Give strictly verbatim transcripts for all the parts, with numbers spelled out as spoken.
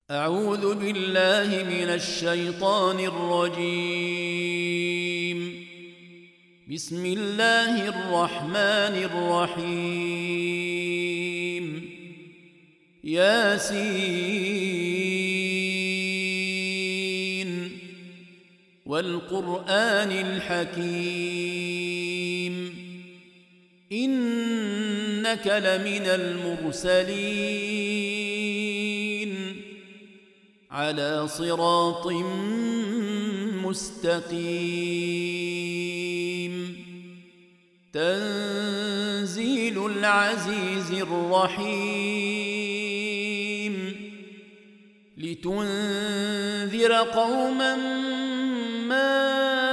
أعوذ بالله من الشيطان الرجيم. بسم الله الرحمن الرحيم. ياسين والقرآن الحكيم إنك لمن المرسلين على صراط مستقيم. تنزيل العزيز الرحيم لتنذر قوما ما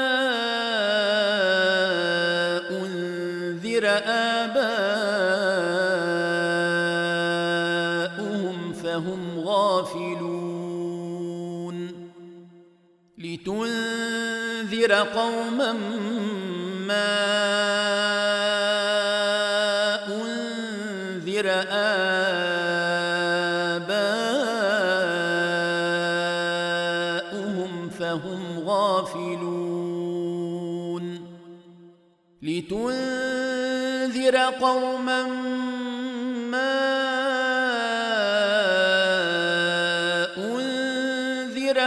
أنذر آباؤهم فهم غافلون. لتنذر قوما ما أنذر آباؤهم فهم غافلون. لتنذر قوما ما أنذر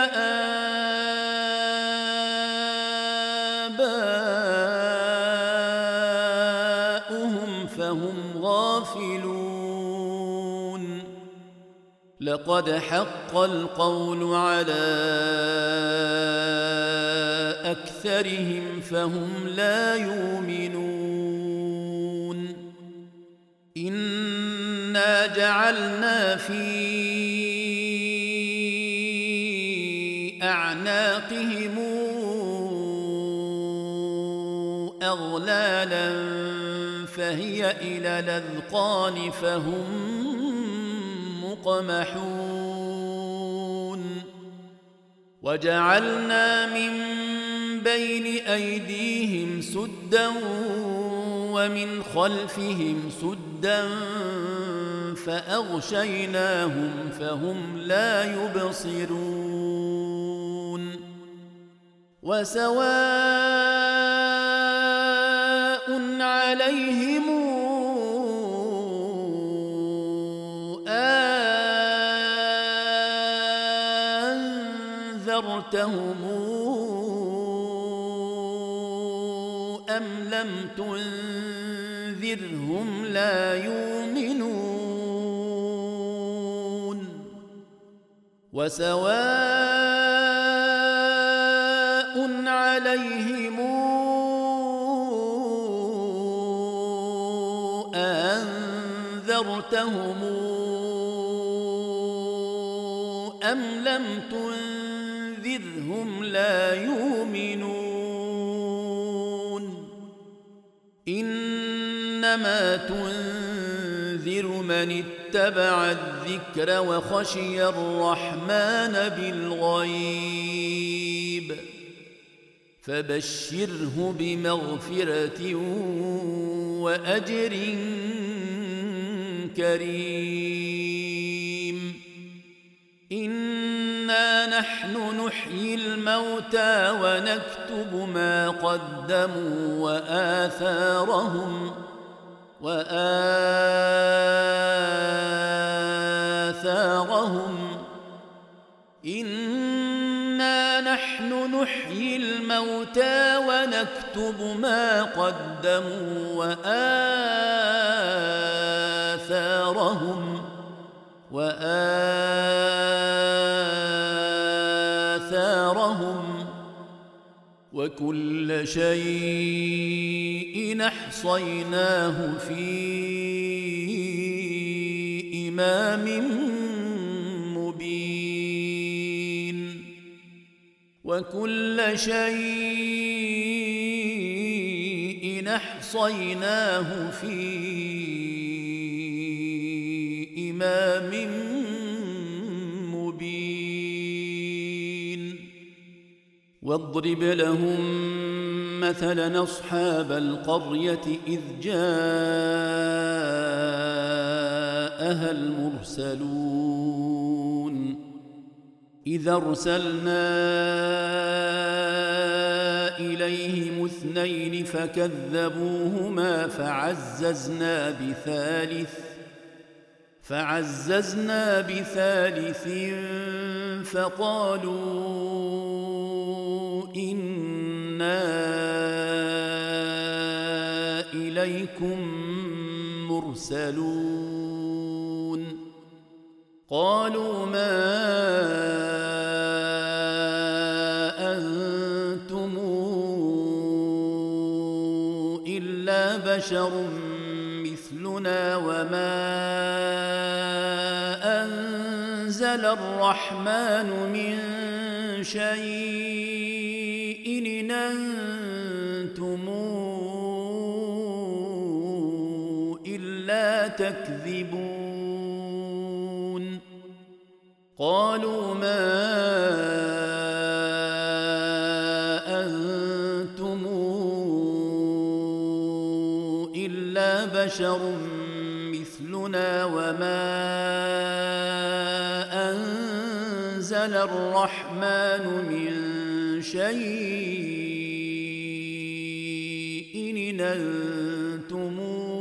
آباؤهم فهم غافلون. لقد حق القول على أكثرهم فهم لا يؤمنون. إنا جعلنا في أعناقهم أغلالا فهي إلى الأذقان فهم مقمحون. وجعلنا من بين أيديهم سدا ومن خلفهم سدا فأغشيناهم فهم لا يبصرون. وسواء عليهم أنذرتهم أم لم تنذرهم لا يؤمنون. وسواء عليهم أنذرتهم أم لم تنذرهم لا يؤمنون. إنما تنذر من اتبع الذكر وخشي الرحمن بالغيب فبشره بمغفرة وأجر كريم. إنا نحن نحيي الموتى ونكتب ما قدموا وآثارهم وآثارهم إنا نحن نحيي الموتى ونكتب ما قدموا وآثارهم وآثارهم وكل شيء أحصيناه في إمام مبين. وكل شيء أحصيناه في إمام مبين. واضرب لهم مثلا أصحاب القرية إذ جاءها المرسلون إذا أرسلنا إليهم اثنين فكذبوهما فعززنا بثالث فعززنا بثالث فقالوا إنا إليكم مرسلون قالوا ما أنتم إلا بشر مثلنا وما أنزل الرحمن من شيء إن أنتم إلا تكذبون قالوا ما أنتم إلا بشر مثلنا وما أنزل الرحمن من شيء إن أنتم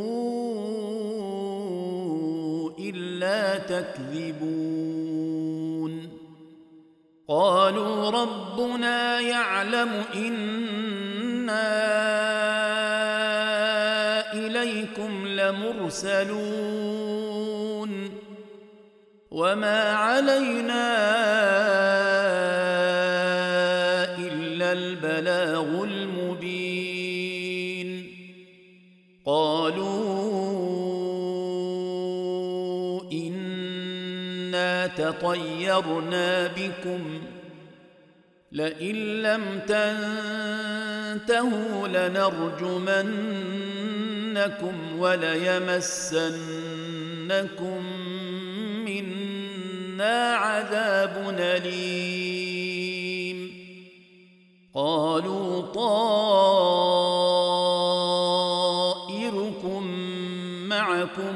إلا تكذبون قالوا ربنا يعلم إنا إليكم لمرسلون وما علينا إلا البلاغ المبين قالوا إنا تطيرنا بكم لئن لم تنتهوا لنرجمنكم وليمسنكم منا عذاب أليم قالوا طائركم معكم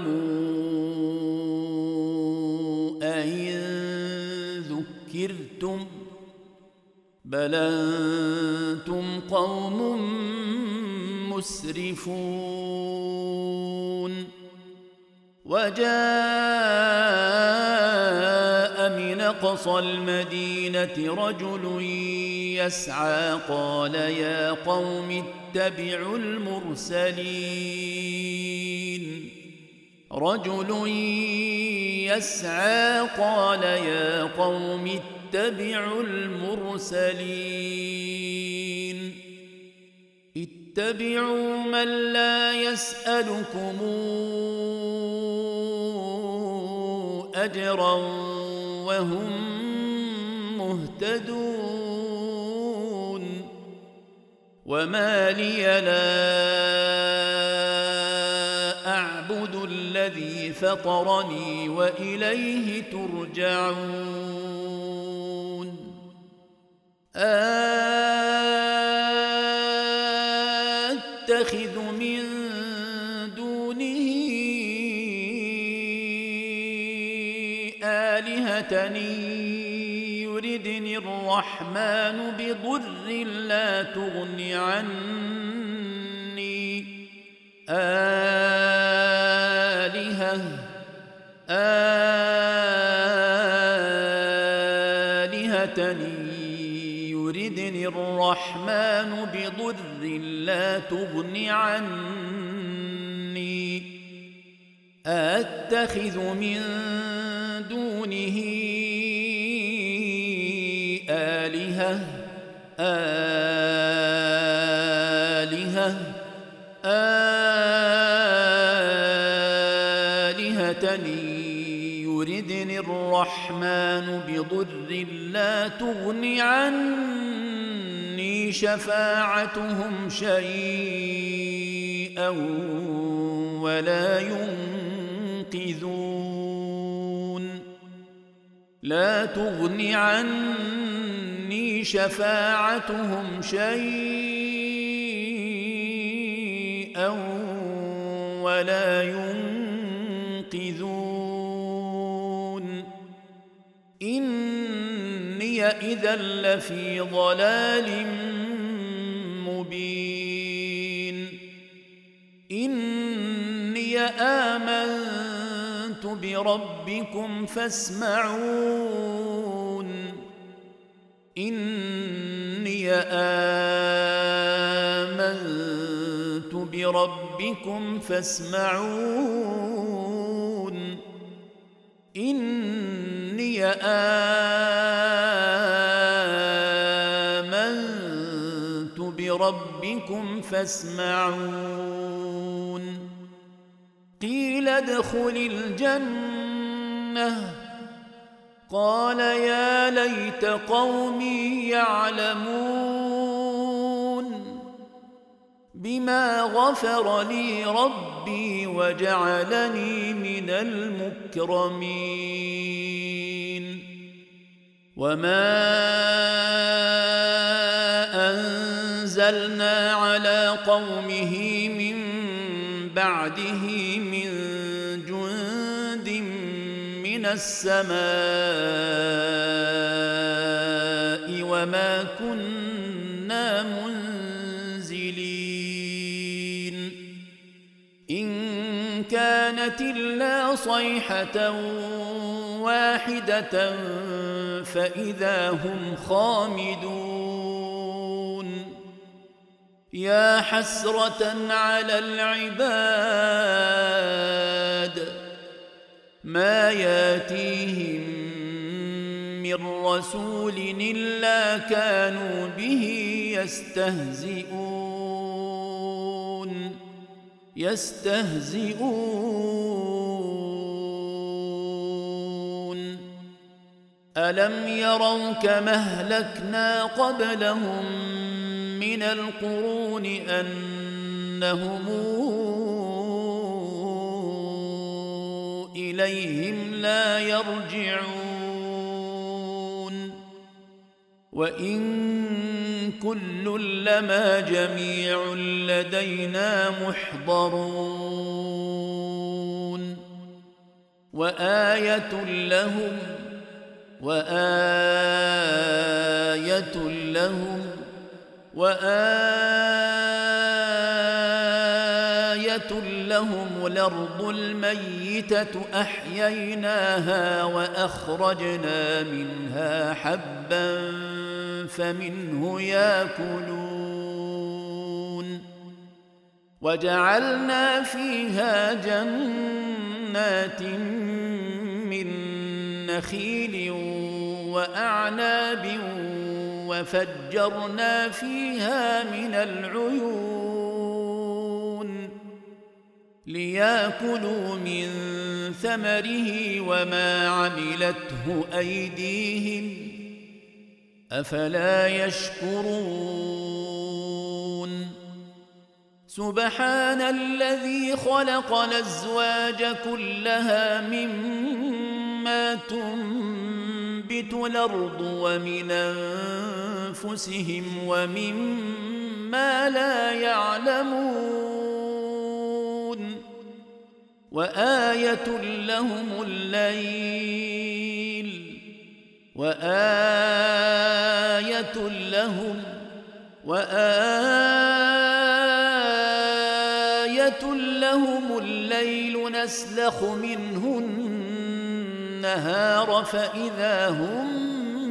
أئن ذكرتم بل أنتم قوم مسرفون وجاء من أقصى المدينة رجل يسعى قال يا قوم اتبعوا المرسلين رجل يسعى قال يا قوم اتبعوا المرسلين اتبعوا من لا يسألكم أجرا وهم مهتدون وما لي لا أعبد الذي فطرني وإليه ترجعون أتخذ من دونه آلهة يردني الرحمن بضر لا تغن عني آلهة آلهة يردني الرحمن بضر لا تغن عني أتخذ من دونه آلهة آلهة آلهة يردني الرحمن بضر لا تغن عني شفاعتهم شيئا ولا ينقذون لا تغن عني شفاعتهم شيئا ولا ينقذون إني إني إذا لفي ضلال مبين إني آمنت بربكم فاسمعون إني آمنت بربكم فاسمعون إني آمنت بربكم فاسمعون قيل ادخل الجنة قال يا ليت قومي يعلمون بما غفر لي ربي وجعلني من المكرمين وما أنزلنا على قومه من بعده من جند من السماء وما كنا منزلين إن كانت إلا صيحة واحدة فإذا هم خامدون يا حسرة على العباد ما ياتيهم من رسول إلا كانوا به يستهزئون يستهزئون ألم يروا كما أهلكنا قبلهم من القرون أنهم إليهم لا يرجعون وإن كل لما جميع لدينا محضرون وآية لهم وآية لهم وآية لهم الأرض الميتة أحييناها وأخرجنا منها حبا فمنه يأكلون وجعلنا فيها جنات من نخيل وأعناب وفجرنا فيها من العيون ليأكلوا من ثمره وما عملته أيديهم أفلا يشكرون سبحان الذي خلق الأزواج كلها مما تنبت الأرض ومن أنفسهم ومما لا يعلمون وآية لهم الليل وآية لهم وآية لهم الليل نسلخ منه النهار فإذا هم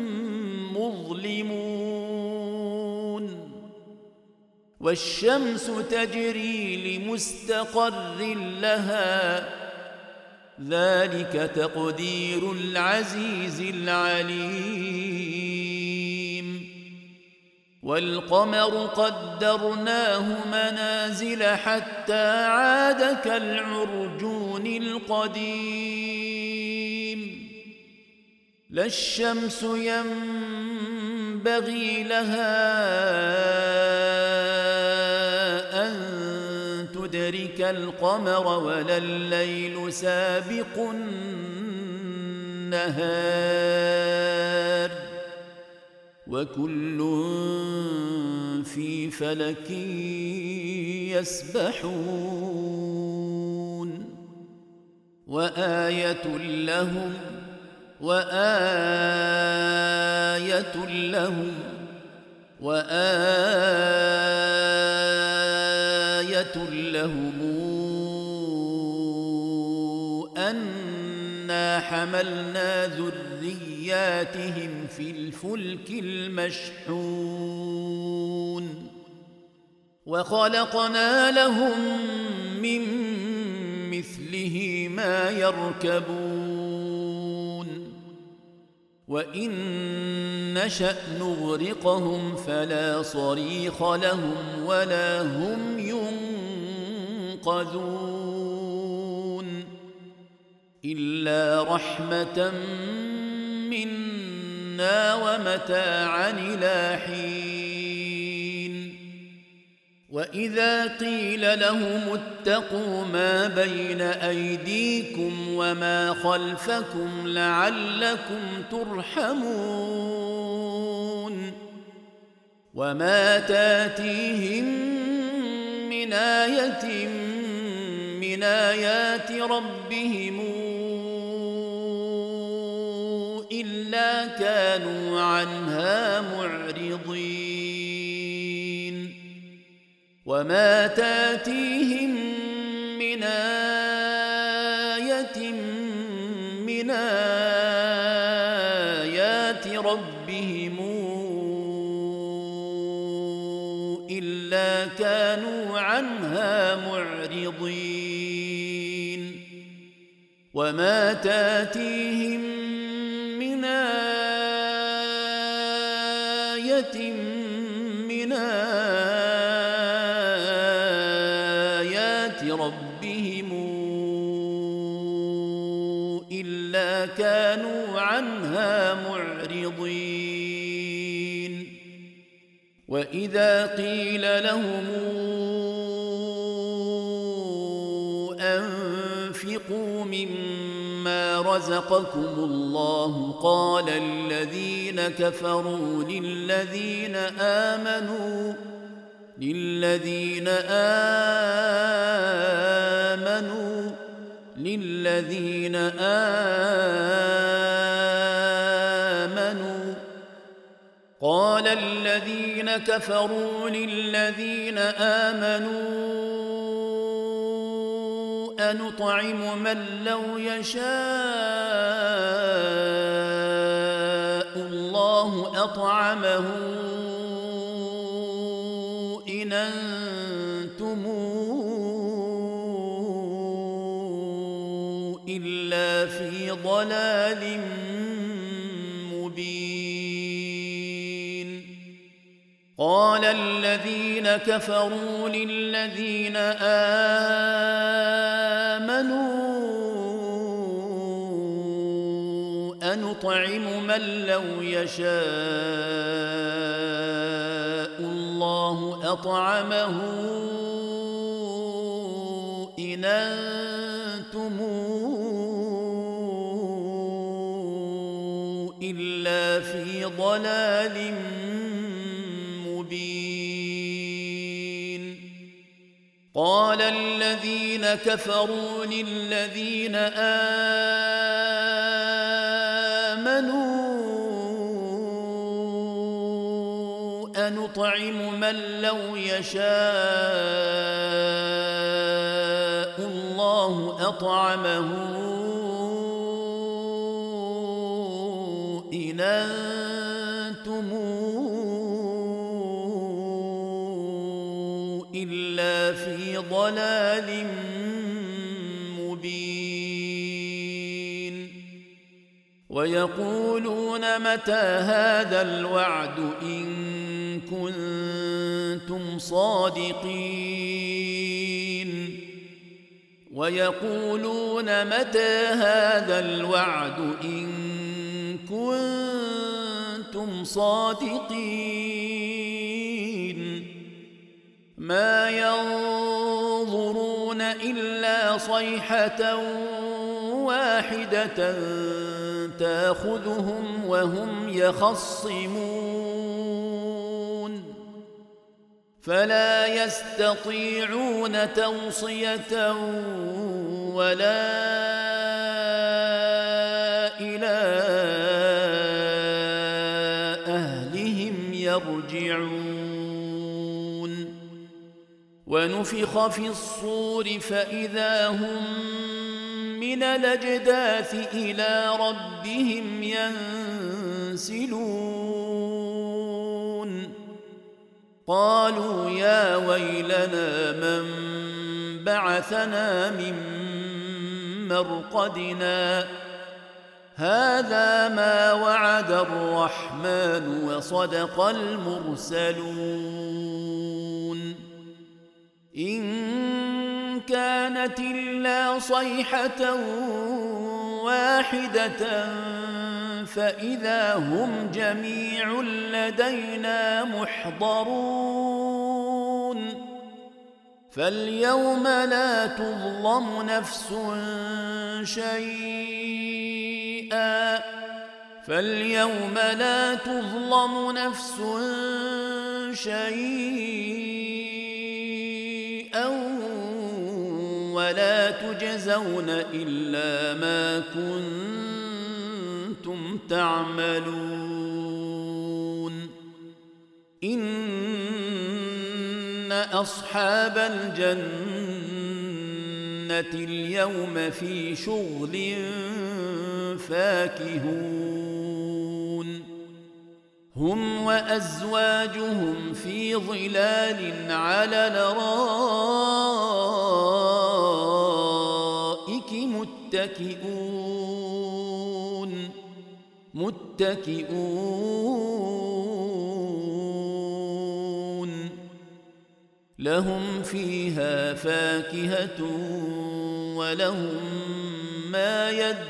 مظلمون والشمس تجري لمستقر لها ذلك تقدير العزيز العليم والقمر قدرناه منازل حتى عاد كالعرجون القديم لا الشمس ينبغي لها أن تدرك القمر ولا الليل سابق النهار وكل في فلك يسبحون وآية لهم وآية آية لهم وآية لهم أنا حملنا ذرياتهم في الفلك المشحون وخلقنا لهم من مثله ما يركبون وإن نشأ نغرقهم فلا صريخ لهم ولا هم ينقذون إلا رحمة منا ومتاعا إلى حين وإذا قيل لهم اتقوا ما بين أيديكم وما خلفكم لعلكم ترحمون وما تاتيهم من آية من آيات ربهم إلا كانوا عنها معرضين وما تاتيهم من آية من آيات ربهم إلا كانوا عنها معرضين وما تاتيهم من آية من آيات ربهم إلا كانوا عنها معرضين وإذا قيل لهم أنفقوا مما رزقكم الله قال الذين كفروا للذين آمنوا للذين آمنوا للذين آمنوا قال الذين كفروا للذين آمنوا أنطعم من لو يشاء الله أطعمه إن أنتم إلا في ضلال مبين قال الذين كفروا للذين آمنوا أنطعم من لو يشاء الله أطعمه إن أنتم إلا في ضلال مبين قال الذين كفروا للذين آمنوا أنطعم من لو يشاء الله أطعمه إن أنتم إلا في ضلال مبين ويقولون متى هذا الوعد إن كنتم صادقين ويقولون متى هذا الوعد إن كنتم صادقين ما ينظرون إلا صيحة واحدة تأخذهم وهم يخصمون فلا يستطيعون توصية ولا إلى يرجعون ونفخ في الصور فإذا هم من الأجداث إلى ربهم ينسلون قالوا يا ويلنا من بعثنا من مرقدنا هذا ما وعد الرحمن وصدق المرسلون إن كانت إلا صيحة واحدة فإذا هم جميع لدينا محضرون فاليوم لا تظلم نفس شيئا فاليوم لا تظلم نفس شيئا ولا تجزون إلا ما كنتم تعملون إن أصحاب الجنة اليوم في شغل فاكهون هم وأزواجهم في ظلال على الأرائك متكئون متكئون لهم فيها فاكهة ولهم ما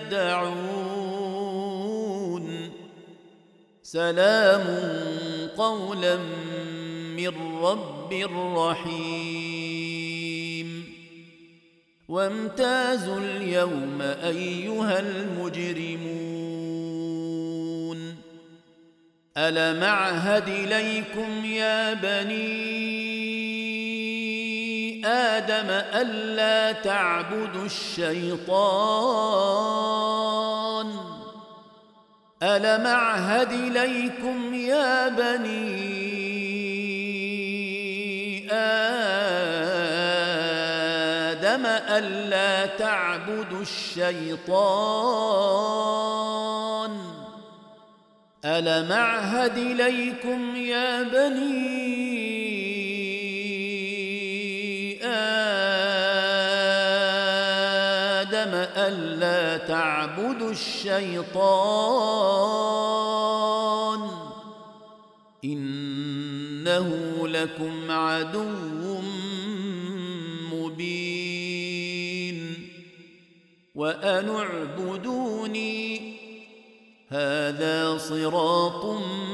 يدعون سلام قولا من رب رحيم وامتازوا اليوم أيها المجرمون ألم أعهد إليكم يا بني آدم ألا تعبدوا الشيطان ألم أعهد إليكم يا بني آدم ألا تعبدوا الشيطان ألم أعهد إليكم يا بني آدم ألا تعبدوا الشيطان إنه لكم عدو مبين وأن اعبدوني هذا صراط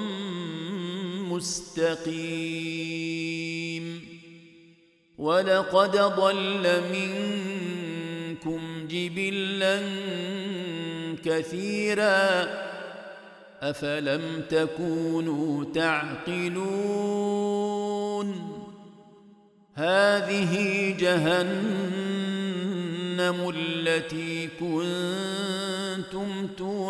مستقيم ولقد ضل منكم جبلا كثيرا أفلم تكونوا تعقلون هذه جهنم التي كنتم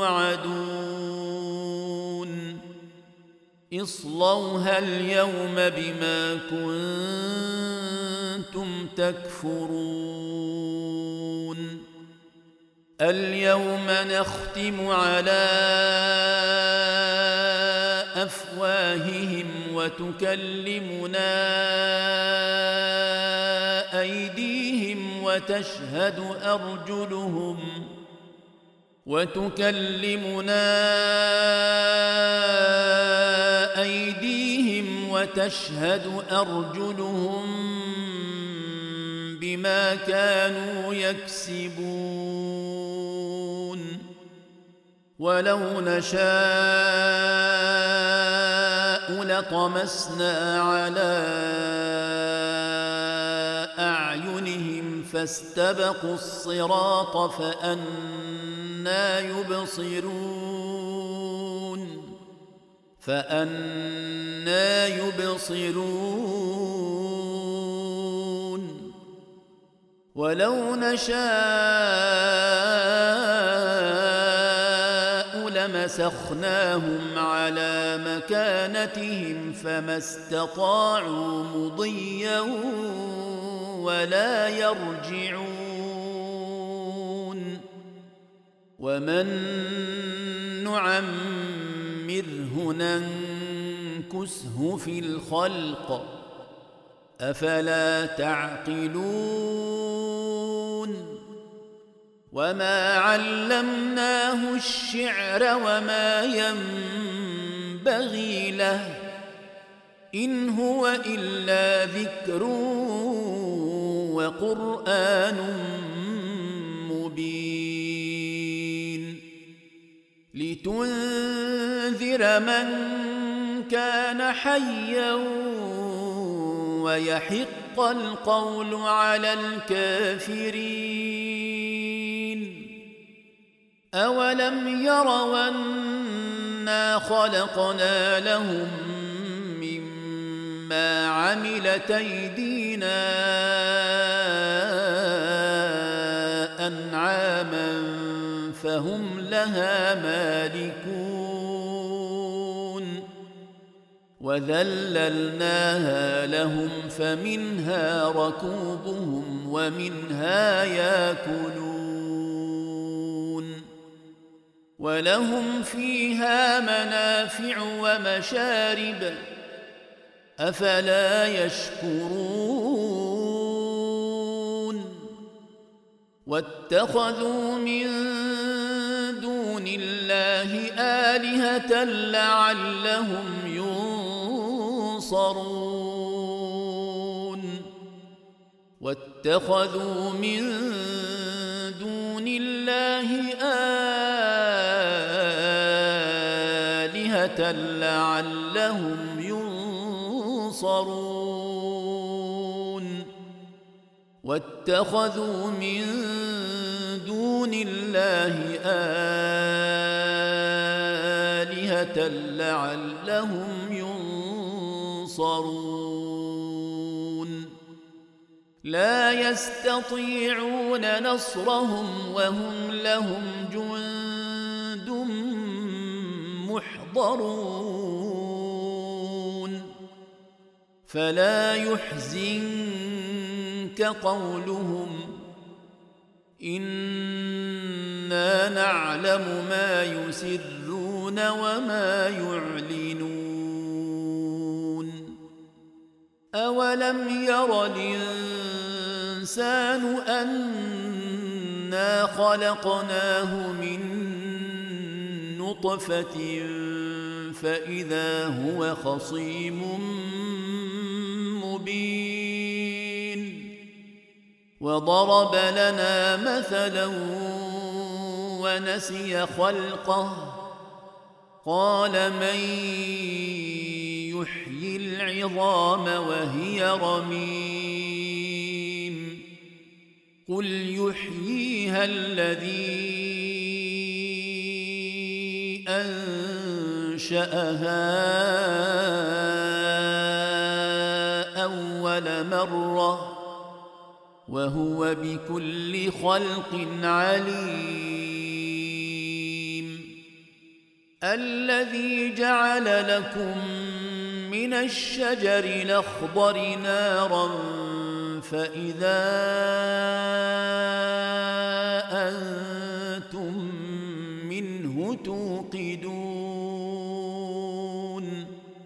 توعدون اصلوها اليوم بما كنتم تكفرون اليوم نختم على أفواههم وتكلمنا أيديهم وتشهد أرجلهم وتكلمنا أيديهم وتشهد أرجلهم بما كانوا يكسبون ولو نشاء لطمسنا على أعينهم فاستبقوا الصراط فأنى يبصرون فأنى يبصرون ولو نشاء لمسخناهم على مكانتهم فما استطاعوا مضيا ولا يرجعون ومن نعمره ننكسه في الخلق أفلا تعقلون وما علمناه الشعر وما ينبغي له إن هو إلا ذكر وقرآن مبين لتنذر من كان حيا ويحق القول على الكافرين أولم يروا أنا خلقنا لهم مما عملت أيدينا أنعاما فهم لها مالكون وذللناها لهم فمنها ركوبهم ومنها ياكلون ولهم فيها منافع ومشارب أفلا يشكرون واتخذوا من دون الله آلهة لعلهم ينصرون واتخذوا من دون الله آلهة لعلهم ينصرون واتخذوا من دون الله آلهة لعلهم ينصرون لا يستطيعون نصرهم وهم لهم جند محضرون فلا يحزنك قولهم إنا نعلم ما يسرون وما يعلنون أولم ير الإنسان أنا خلقناه من نطفة فإذا هو خصيم مبين وضرب لنا مثلا ونسي خلقه قال من يحيي العظام وهي رميم قل يحييها الذي أنشأها أول مرة وهو بكل خلق عليم الذي جعل لكم من الشجر الأخضر نارا فإذا أنتم منه توقدون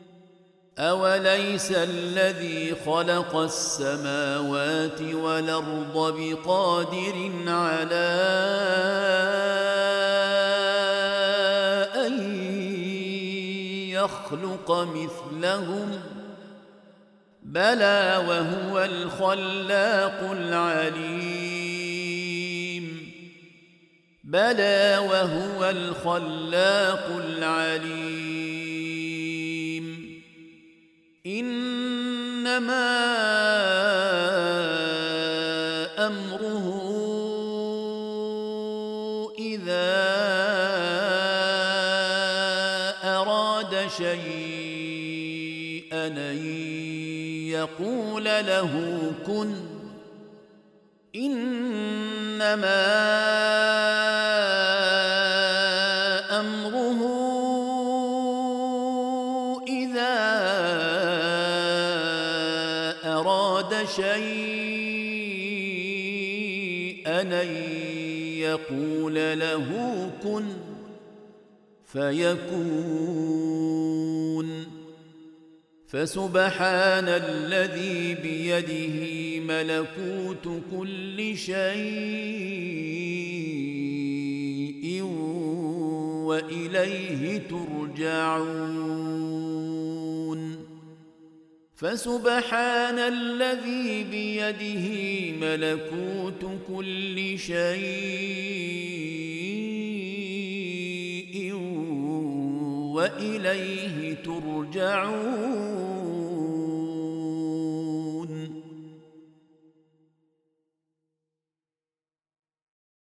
أوليس الذي خلق السماوات والأرض بقادر على أن يخلق مثلهم بلى وهو الخلاق العليم بلى وهو الخلاق العليم إنما أمره إذا أراد شيئا أن يقول له كن إنما أمره إذا أراد شيئا أن يقول له كن فيكون. فسبحان الذي بيده ملكوت كل شيء وإليه ترجعون. فسبحان الذي بيده ملكوت كل شيء وإليه ترجعون.